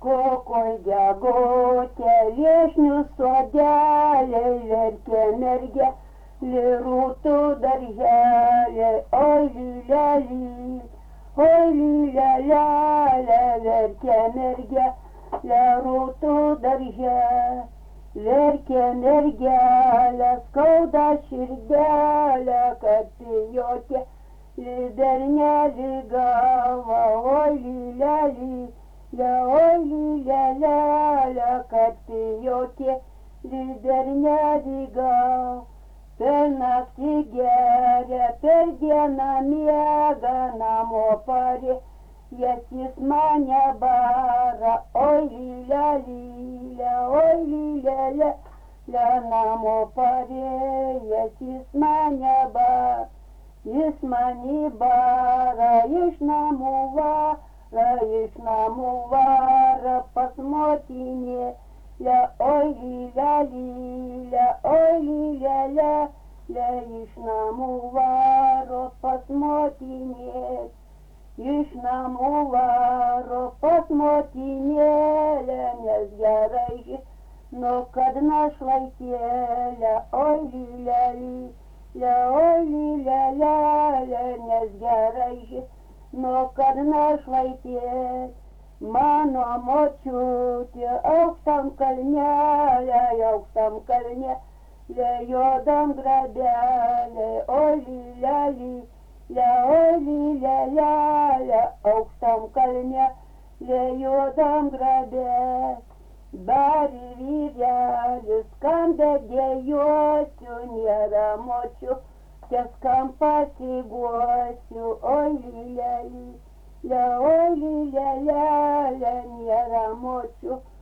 kokoj gegutė, viešnių sodeliai, verkė mergė, lirūtų darželė, oi lileli, oi lilelelė, verkė mergė, lirūtų darželė, verkė mergelė, skauda širdelė, kad pijotė, lidernelį galva, oi lileli, oi lilelelė, kad pijotė, lidernelį galva. Per naktį geria, per dieną miega, namo parė, jis mane bara, oi lilelė, oi lilelė, namo parė, jis mane bara, jis mane bara, iš namų vara, pas motinė. Oi lilelė, oi lilelė, iš namų varo pas motinėlę, iš namų varo pas motinėlę, nes gerai žino, kad našlaitėlė, oi lilelė, nes gerai žino, kad našlaitėlė. Mano močiutė aukštam kalne, juodam grabelė, oi lilelė, aukštam kalne, juodam grabelė. Bari vyrelis, kam bedėjuosiu, nėra močių, ties kam pasiguosiu, oi lilelė. Oi lilelė, nėra močių,